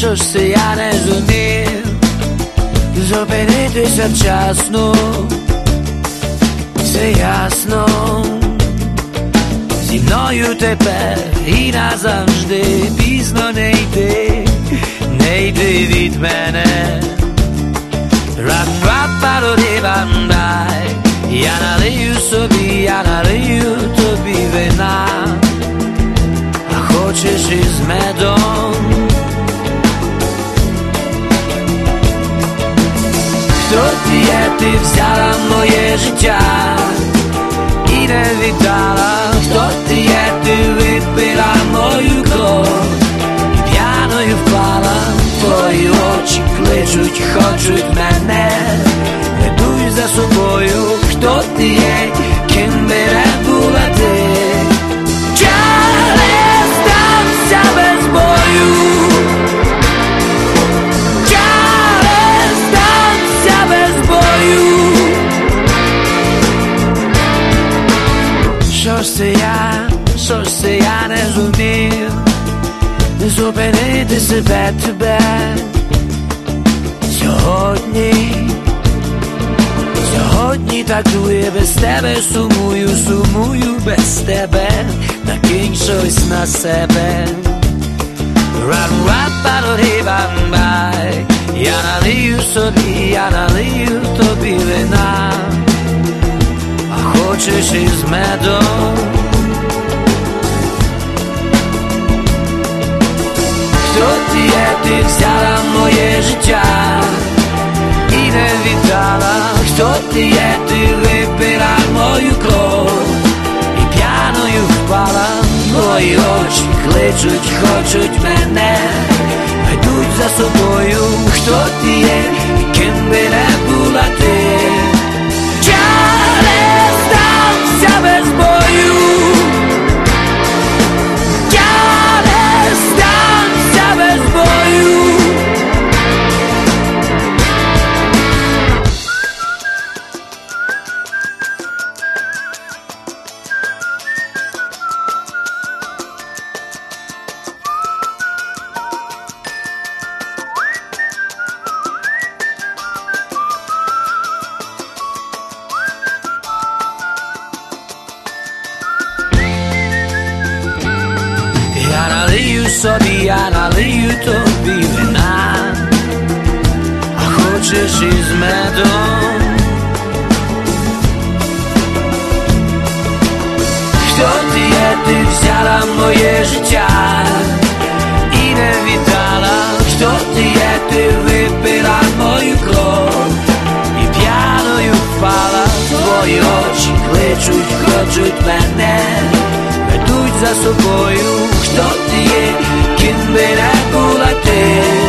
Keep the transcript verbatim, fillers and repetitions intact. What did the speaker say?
що ж це я не зумів зупинитися вчасно, все ясно. Зі мною тепер і назавжди пізно не йди, не йди від мене. Рап-рап-паро-ди-бам-дай, я налию собі, я налию тобі вина, а хочеш із медом. Хто ти є, ти взяла моє життя і не віддала. Хто ти є, ти випила мою кров і п'яною впала. Твої очі кличуть, хочуть мене, ведуть за собою. Хто ти є, ким би не була ти, я не здамся без бою, я не здамся без бою. Що ж це я, що ж це я не зумів зупинити себе, тебе сьогодні. Сьогодні так дує, без тебе сумую, сумую без тебе, накинь щось на себе. Рап-рап-паро-ди-бам-бай, я налию собі, я налию тобі вина, а хочеш із медом. Хто ти є, ти взяла моє життя і не віддала. Хто ти є, ти випила мою кров і п'яною впала. Твої очі кличуть, хочуть мене, ведуть за собою. Хто ти є, ким би не була ти, я не здамся без бою, я не здамся без бою. Я налию собі, я налию тобі вина, а хочеш із медом. Хто ти є, ти взяла моє життя і не віддала. Хто ти є, ти випила мою кров і п'яною впала. Твої очі кличуть, хочуть мене, ведуть за собою. Хто ти є, ким би не була ти,